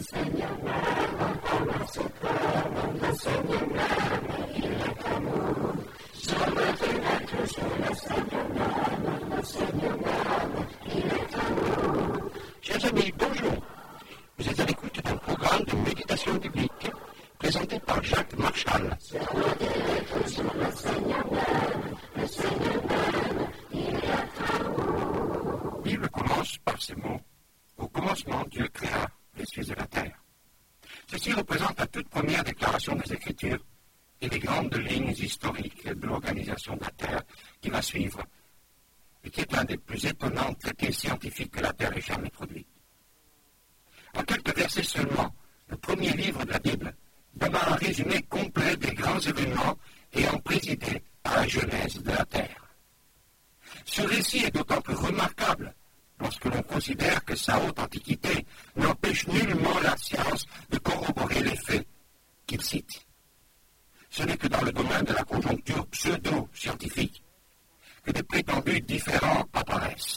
Chers amis, bonjour. Vous êtes à l'écoute d'un programme de méditation biblique présenté par Jacques Marchal. La Bible commence par ces mots. Au commencement, Dieu créa les cieux et la terre. Ceci représente la toute première déclaration des Écritures et les grandes lignes historiques de l'organisation de la terre qui va suivre et qui est un des plus étonnants traités scientifiques que la terre ait jamais produit. En quelques versets seulement, le premier livre de la Bible donne un résumé complet des grands événements ayant présidé à la genèse de la terre. Ce récit est d'autant plus remarquable lorsque l'on considère que sa haute antiquité n'empêche nullement la science de corroborer les faits qu'il cite. Ce n'est que dans le domaine de la conjoncture pseudo-scientifique que des prétendus différents apparaissent.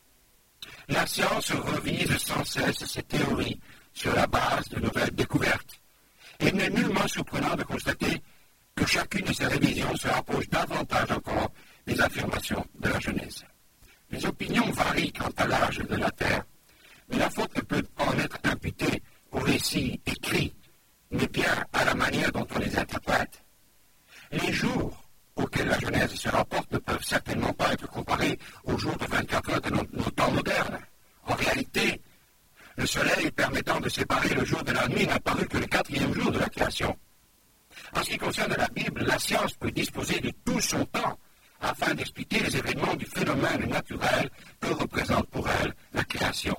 La science revise sans cesse ses théories sur la base de nouvelles découvertes. Et il n'est nullement surprenant de constater que chacune de ces révisions se rapproche davantage encore des affirmations de la Genèse. Les opinions varient quant à l'âge de la Terre, mais la faute ne peut en être imputée aux récits écrits, mais bien à la manière dont on les interprète. Les jours auxquels la Genèse se rapporte ne peuvent certainement pas être comparés aux jours de 24 heures de nos temps modernes. En réalité, le soleil permettant de séparer le jour de la nuit n'a paru que le 4e jour de la création. En ce qui concerne la Bible, la science peut disposer de tout son temps afin d'expliquer les événements du phénomène naturel que représente pour elle la création.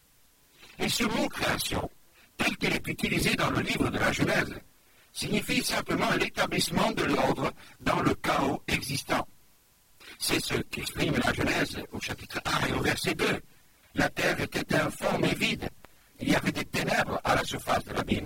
Et ce mot création, tel qu'il est utilisé dans le livre de la Genèse, signifie simplement l'établissement de l'ordre dans le chaos existant. C'est ce qu'exprime la Genèse au chapitre 1 et au verset 2. La terre était informe et vide. Il y avait des ténèbres à la surface de l'abîme.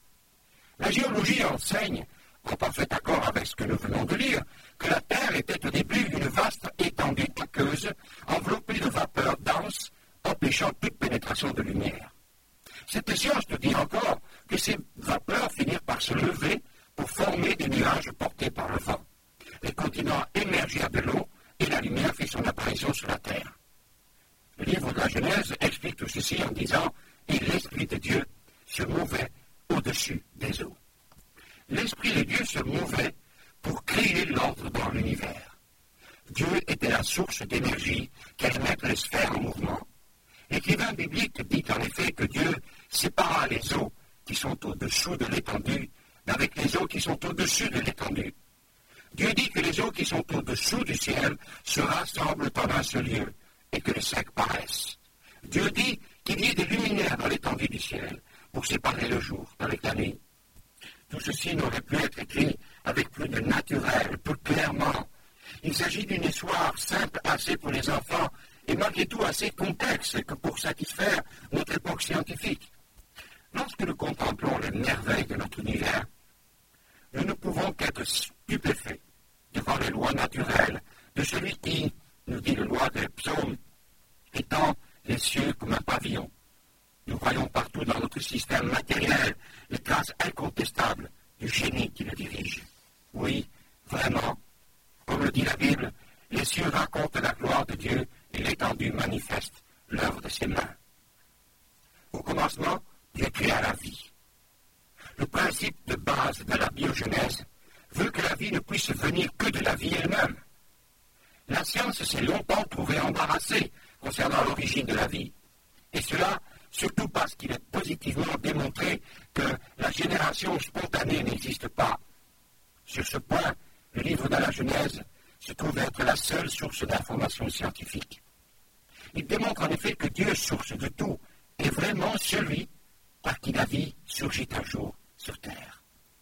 La géologie enseigne, en parfait accord avec ce que nous venons de lire, que la terre était au début une vaste étendue aqueuse, enveloppée de vapeurs denses, empêchant toute pénétration de lumière. Cette science nous dit encore que ces vapeurs finirent par se lever pour former des nuages portés par le vent. Les continents émergèrent de l'eau et la lumière fit son apparition sur la terre. Le livre de la Genèse explique tout ceci en disant « Et l'Esprit de Dieu se mouvait au-dessus des eaux ». L'Esprit de Dieu se mouvait pour créer l'ordre dans l'univers. Dieu était la source d'énergie qui allait mettre les sphères en mouvement. L'écrivain biblique dit en effet que Dieu sépara les eaux qui sont au-dessous de l'étendue d'avec les eaux qui sont au-dessus de l'étendue. Dieu dit que les eaux qui sont au-dessous du ciel se rassemblent en un seul lieu et que les secs paraissent. Dieu dit qu'il y ait des luminaires dans l'étendue du ciel pour séparer le jour avec la nuit. Tout ceci n'aurait pu être écrit avec plus de naturel, plus clairement. Il s'agit d'une histoire simple assez pour les enfants et malgré tout assez complexe que pour satisfaire notre époque scientifique. Lorsque nous contemplons les merveilles de notre univers, nous ne pouvons qu'être stupéfaits devant les lois naturelles de celui qui, nous dit le loi des psaumes, étend les cieux comme un pavillon. Nous voyons partout dans notre système matériel les traces incontestables du génie qui le dirige. Oui, vraiment, comme le dit la Bible, les cieux racontent la gloire de Dieu et l'étendue manifeste l'œuvre de ses mains. Au commencement, Dieu créa la vie. Le principe de base de la biogenèse veut que la vie ne puisse venir que de la vie elle-même. La science s'est longtemps trouvée embarrassée concernant l'origine de la vie. Et cela, surtout parce qu'il est positivement démontré que la génération spontanée n'existe pas. Sur ce point, le livre de la Genèse se trouve être la seule source d'information scientifique. Il démontre en effet que Dieu, source de tout, est vraiment celui par qui la vie surgit un jour sur terre.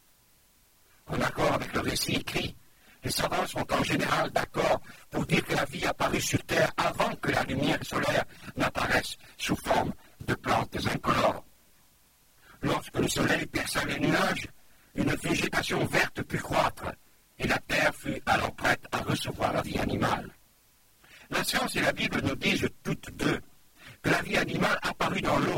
En accord avec le récit écrit, les savants sont en général d'accord pour dire que la vie apparut sur terre avant que la lumière solaire n'apparaisse sous forme de plantes incolores. Lorsque le soleil perça les nuages, une végétation verte put croître et la terre fut alors prête à recevoir la vie animale. La science et la Bible nous disent toutes deux que la vie animale apparut dans l'eau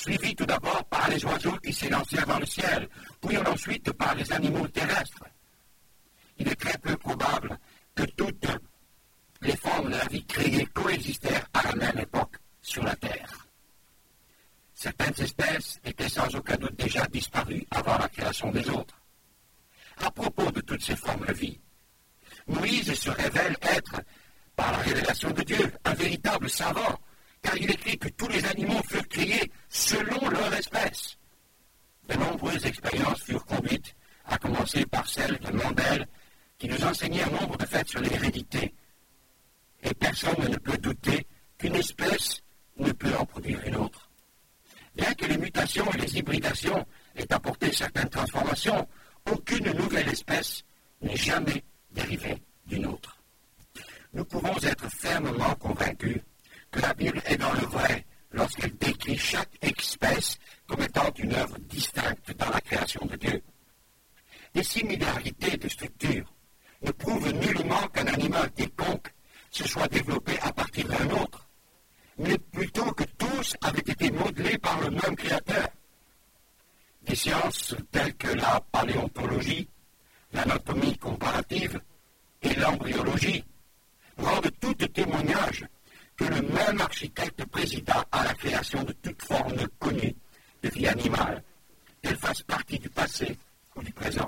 suivi tout d'abord par les oiseaux qui s'élancèrent dans le ciel, puis ensuite par les animaux terrestres. Il est très peu probable que toutes les formes de la vie créée coexistèrent à la même époque sur la Terre. Certaines espèces étaient sans aucun doute déjà disparues avant la création des autres. À propos de toutes ces formes de vie, Moïse se révèle être, par la révélation de Dieu, un véritable savant, car il écrit que tous les animaux furent créés selon leur espèce. De nombreuses expériences furent conduites, à commencer par celle de Mendel, qui nous enseignait un nombre de faits sur l'hérédité. Et personne ne peut douter qu'une espèce ne peut en produire une autre. Bien que les mutations et les hybridations aient apporté certaines transformations, aucune nouvelle espèce n'est jamais dérivée d'une autre. Nous pouvons être fermement convaincus que la Bible est dans le vrai lorsqu'elle décrit chaque espèce comme étant une œuvre distincte dans la création de Dieu. Les similarités de structure ne prouvent nullement qu'un animal quelconque se soit développé à partir d'un autre, mais plutôt que tous avaient été modelés par le même créateur. Des sciences telles que la paléontologie, l'anatomie comparative et l'embryologie rendent tout témoignage que le même architecte présida à la création de toute forme connue de vie animale, qu'elle fasse partie du passé ou du présent.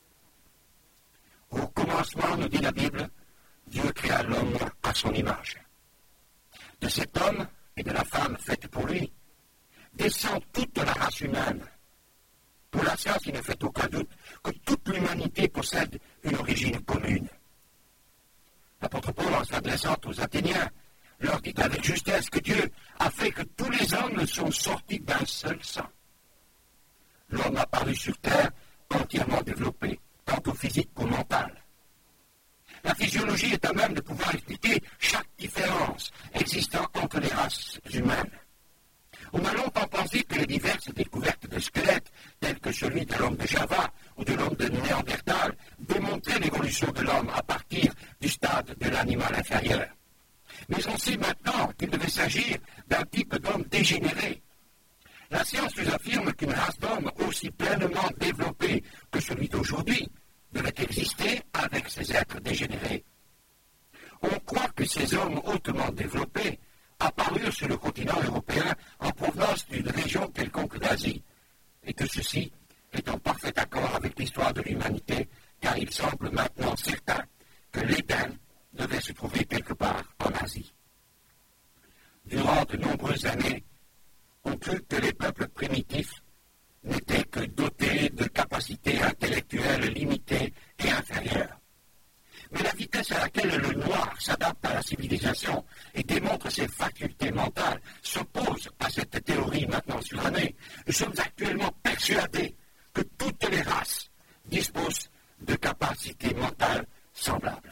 Au commencement, nous dit la Bible, Dieu créa l'homme à son image. De cet homme et de la femme faite pour lui, descend toute la race humaine. Pour la science, il ne fait aucun doute que toute l'humanité possède une origine commune. L'apôtre Paul, en s'adressant aux Athéniens, leur dit avec justesse que Dieu a fait que tous les hommes sont sortis d'un seul sang. L'homme apparu sur terre entièrement développé, tant au physique qu'au mental. La physiologie est à même de pouvoir expliquer chaque différence existant entre les races humaines. On a longtemps pensé que les diverses découvertes de squelettes, telles que celui de l'homme de Java ou de l'homme de Néandertal, démontraient l'évolution de l'homme à partir du stade de l'animal inférieur. Mais on sait maintenant qu'il devait s'agir d'un type d'homme dégénéré. La science nous affirme qu'une race d'hommes aussi pleinement développée que celui d'aujourd'hui devait exister avec ces êtres dégénérés. On croit que ces hommes hautement développés apparurent sur le continent européen en provenance d'une région quelconque d'Asie, et que ceci est en parfait accord avec l'histoire de l'humanité, car il semble maintenant certain que l'Éden devait se trouver quelque part en Asie. Durant de nombreuses années, on crut que les peuples primitifs n'étaient que dotés de capacités intellectuelles limitées et inférieures. Mais la vitesse à laquelle le noir s'adapte à la civilisation et démontre ses facultés mentales s'oppose à cette théorie maintenant surannée. Nous sommes actuellement persuadés que toutes les races disposent de capacités mentales semblables.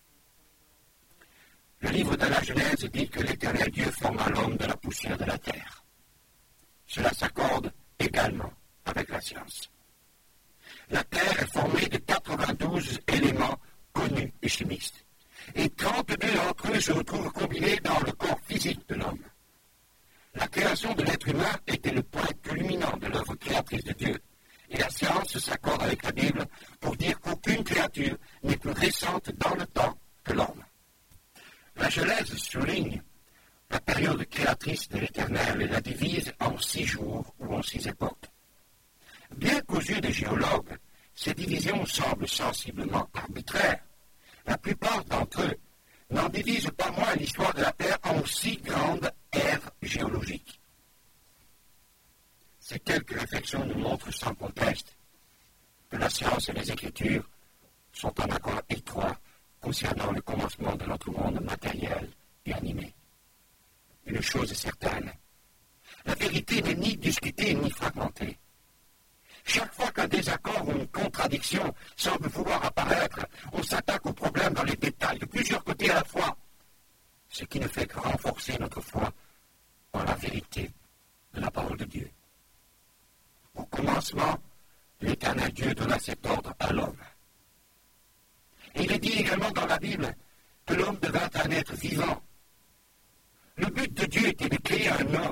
Le livre de la Genèse dit que l'Éternel Dieu forma l'homme de la poussière de la terre. Cela s'accorde également avec la science. La terre est formée de 92 éléments connus et chimistes, et 32 d'entre eux se retrouvent combinés dans le corps physique de l'homme. La création de l'être humain était le point culminant de l'œuvre créatrice de Dieu, et la science s'accorde avec la Bible pour dire qu'aucune créature n'est plus récente dans le temps que l'homme. La Genèse souligne la période créatrice de l'Éternel et la divise en 6 jours ou en 6 époques. Bien qu'aux yeux des géologues, ces divisions semblent sensiblement arbitraires, la plupart d'entre eux n'en divisent pas moins l'histoire de la Terre en 6 grandes ères géologiques. Ces quelques réflexions nous montrent sans conteste que la science et les Écritures sont en accord étroit concernant le commencement de notre monde matériel et animé. Une chose est certaine, la vérité n'est ni discutée ni fragmentée. Chaque fois qu'un désaccord ou une contradiction semble vouloir apparaître, on s'attaque au problème dans les détails, de plusieurs côtés à la fois, ce qui ne fait que renforcer notre foi en la vérité de la parole de Dieu. Au commencement, l'Éternel Dieu donna cet ordre à l'homme. Et il est dit également dans la Bible que l'homme devint un être vivant. Le but de Dieu était de créer un homme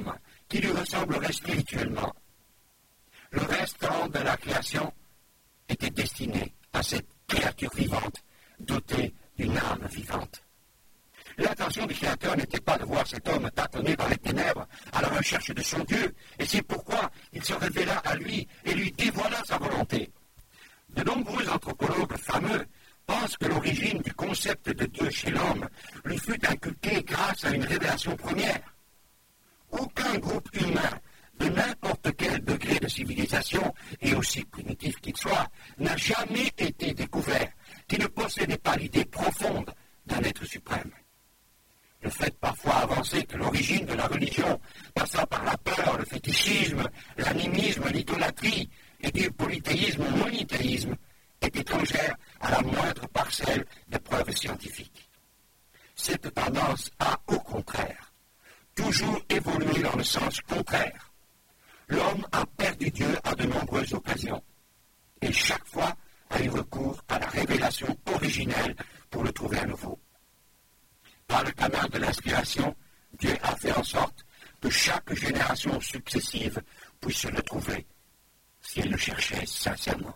qui lui ressemblerait spirituellement. Le restant de la création était destiné à cette créature vivante, dotée d'une âme vivante. L'intention du Créateur n'était pas de voir cet homme tâtonner dans les ténèbres à la recherche de son Dieu, et c'est pourquoi il se révéla à lui et lui dévoila sa volonté. De nombreux anthropologues fameux pensent que l'origine du concept de Dieu chez l'homme lui fut inculquée grâce à une révélation première. Aucun groupe humain de n'importe quel degré de civilisation, et aussi primitif qu'il soit, n'a jamais été découvert qui ne possédait pas l'idée profonde d'un être suprême. Le fait parfois avancé que l'origine de la religion passa par la peur, le fétichisme, l'animisme, l'idolâtrie et du polythéisme ou monothéisme est étrangère à la moindre parcelle de preuves scientifiques. Cette tendance a, au contraire, toujours évolué dans le sens contraire. L'homme a perdu Dieu à de nombreuses occasions et chaque fois a eu recours à la révélation originelle pour le trouver à nouveau. Par le canal de l'inspiration, Dieu a fait en sorte que chaque génération successive puisse le trouver, si elle le cherchait sincèrement.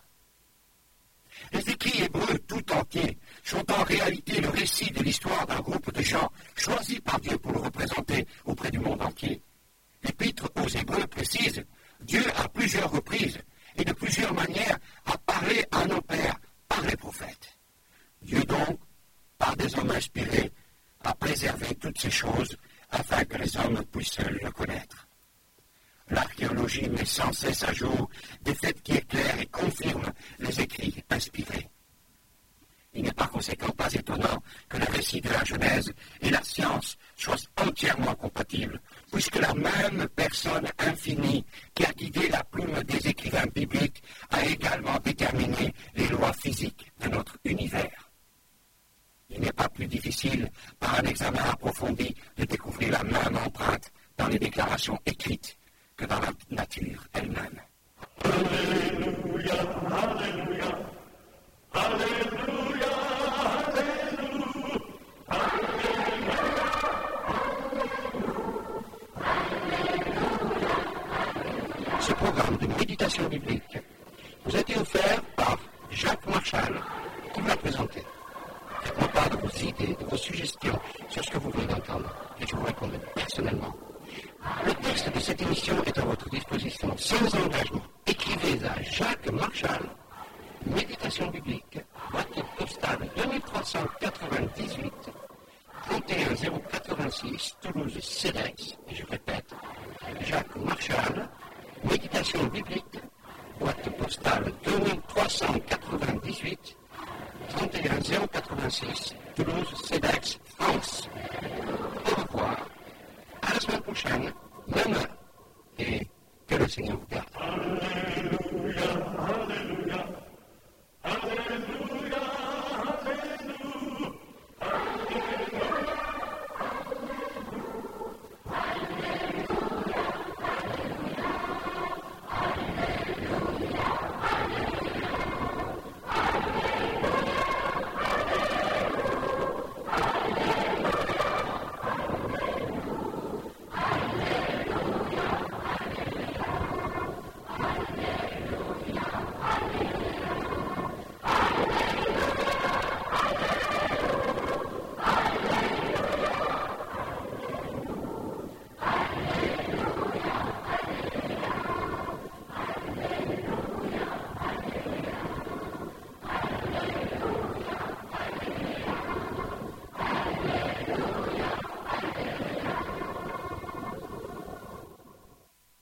Les écrits hébreux tout entiers sont en réalité le récit de l'histoire d'un groupe de gens choisis par Dieu pour le représenter auprès du monde entier. L'Épître aux Hébreux précise, Dieu à plusieurs reprises et de plusieurs manières a parlé à nos pères par les prophètes. Dieu donc, par des hommes inspirés, a préservé toutes ces choses afin que les hommes puissent le connaître. L'archéologie met sans cesse à jour des faits qui éclairent et confirment les écrits inspirés. Il n'est par conséquent pas étonnant que le récit de la Genèse et la science soient entièrement compatibles, puisque la même personne infinie qui a guidé la plume des écrivains bibliques a également déterminé les lois physiques de notre univers. Il n'est pas plus difficile, par un examen approfondi, de découvrir la même empreinte dans les déclarations écrites que dans la nature elle-même. Alléluia, Alléluia, Alléluia, Alléluia, Alléluia. Ce programme de méditation biblique vous a été offert par Jacques Marchal, qui vous l'a présenté. Faites-moi part de vos idées, de vos suggestions sur ce que vous venez d'entendre, et je vous répondrai personnellement. Le texte de cette émission est à votre disposition sans engagement. Écrivez à Jacques Marchal, Méditation biblique, boîte postale 2398, 31086, Toulouse, CEDEX. Et je répète, Jacques Marchal, Méditation biblique, boîte postale 2398, 31086, Toulouse, CEDEX, France. Au revoir. À la semaine prochaine, même heure, et que le Seigneur vous garde.